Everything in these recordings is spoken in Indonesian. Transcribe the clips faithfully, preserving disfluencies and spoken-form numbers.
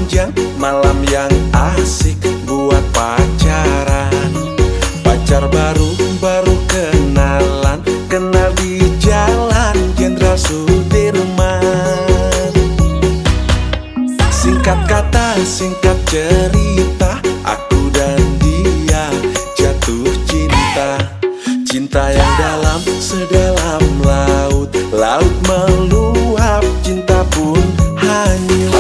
panjang, malam yang asik buat pacaran. Pacar baru, baru kenalan, kenal di jalan Jenderal Sudirman. Singkat kata, singkat cerita, aku dan dia jatuh cinta. Cinta yang dalam, sedalam laut. Laut meluap, cinta pun hanyut.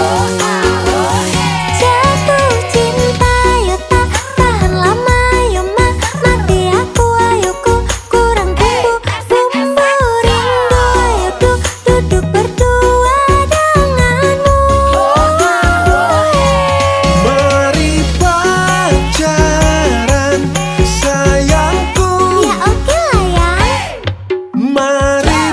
Jatuh cinta, yo tak tahan lama, yo ma mati aku, ayo ku kurang tumbuh bumbu rindu, ayo du duduk berdua denganmu. Mari pacaran sayangku. Ya oke lah ya. Mari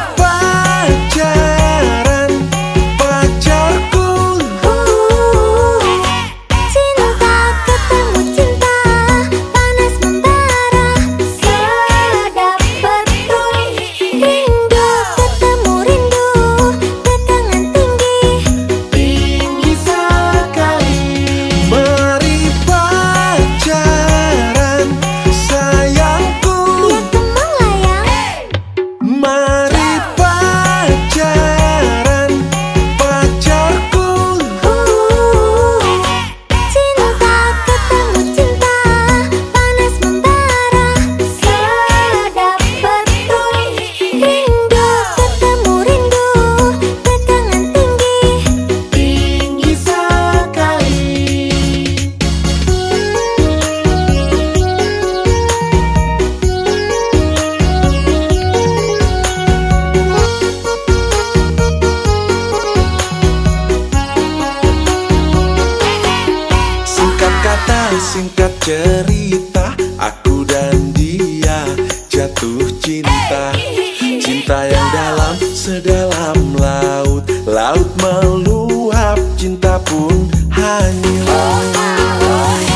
pacaran pacarku. Uh, cinta ketemu cinta, panas membara, sedap betul. Rindu ketemu rindu, tegangan tinggi. Tinggi sekali. Mari pacaran sayangku. Ya kemang lah ya. Mari pacaran pacarku. Uh, cinta ketemu cinta, panas membara, sedap betul. Rindu ketemu rindu, tegangan tinggi. Tinggi sekali. Singkat kata, singkat cerita, aku dan dia jatuh cinta. Cinta yang dalam, sedalam laut. Laut meluap, cinta pun hanyut.